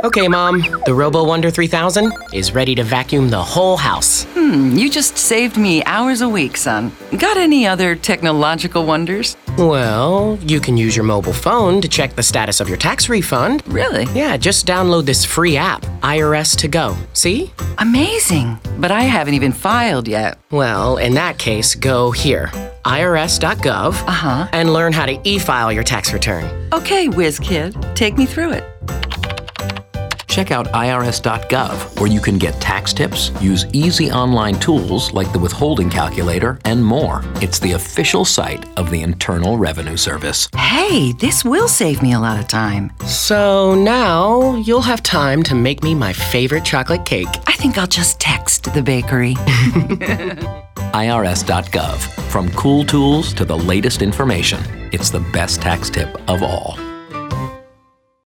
Okay, Mom, the Robo-Wonder 3000 is ready to vacuum the whole house. You just saved me hours a week, son. Got any other technological wonders? Well, you can use your mobile phone to check the status of your tax refund. Really? Yeah, just download this free app, IRS To Go. See? Amazing. But I haven't even filed yet. Well, in that case, go here, irs.gov, and learn how to e-file your tax return. Okay, whiz kid, take me through it. Check out irs.gov, where you can get tax tips, use easy online tools like the withholding calculator, and more. It's the official site of the Internal Revenue Service. Hey, this will save me a lot of time. So now you'll have time to make me my favorite chocolate cake. I think I'll just text the bakery. irs.gov. From cool tools to the latest information, it's the best tax tip of all.